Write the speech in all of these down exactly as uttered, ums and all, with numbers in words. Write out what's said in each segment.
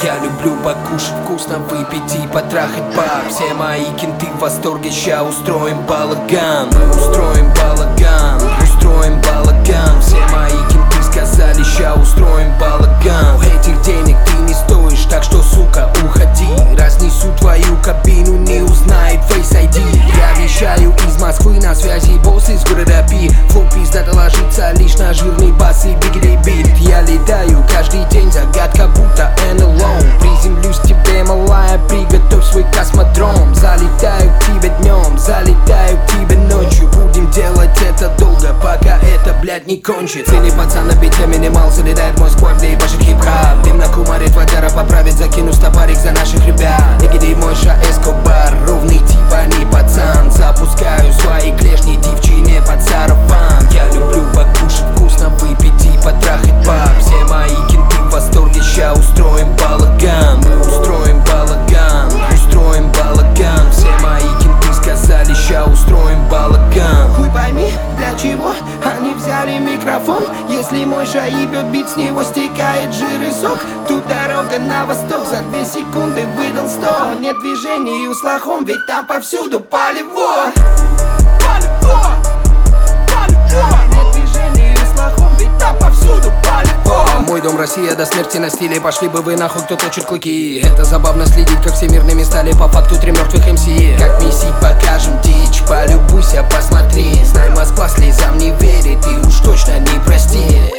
Я люблю покушать вкусно, выпить и потрахать баб. Все мои кенты в восторге, ща устроим балаган. Мы устроим балаган, устроим балаган. Все мои кенты сказали, ща устроим балаган. У этих денег ты не стоишь, так что, сука, уходи. Разнесу твою кабину, не узнает Face ай ди. Я вещаю из Москвы, на связи босс из города Пи. Флоу пиздато ложится лишь на жирный бас и бигли бит. Я летаю каждый день, загадка будто эн эл о. Приземлюсь тебе, малая, приготовь свой космодром. Залетаю к тебе днем, залетаю к тебе ночью. Будем делать это долго, пока это, блядь, не кончится. Цели пацан на бите минимал, залетает мой сквад, да ебашит хип-хап. Дым на кумаре, твояра поправит, закину стопарик за наших ребят. Игиди мой ша Эскобар, ровный типа не пацан. Запускаю свои клешни девчине под сарафан. Я люблю покушать вкусно, выпить и потрахать баб. Все мои кенты в восторге, ща устроим балаган. Мы устроим балаган, устроим балаган. Все мои кенты сказали, ща устроим балаган. Хуй пойми, для чего они взяли микрофон. Если мой ша ебет бит, с него стекает жир и сок. Тут дорога на восток, за две секунды выдал сто. Нет движений и услахом, ведь там повсюду полево. Полево, полево. Нет движений и услахом, ведь там повсюду полево. Мой дом Россия до смерти на стиле. Пошли бы вы нахуй, кто точит клыки. Это забавно следить, как всемирными стали по факту три мертвых эм си. Как месить покажем дичь, полюбуйся, посмотри. Знай, Москва слезам не верит и уж точно не простит.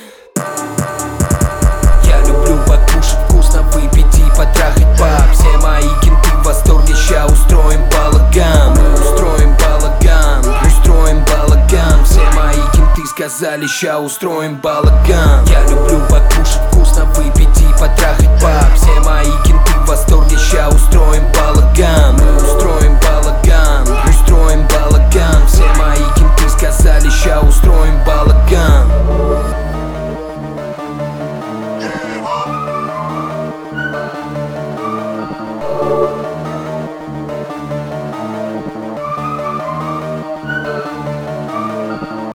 Я люблю покушать вкусно, выпить и потрахать баб. Все мои кенты в восторге, ща устроим балаган. Мы устроим балаган, устроим балаган. Все мои кенты сказали, ща устроим балаган. Я люблю покушать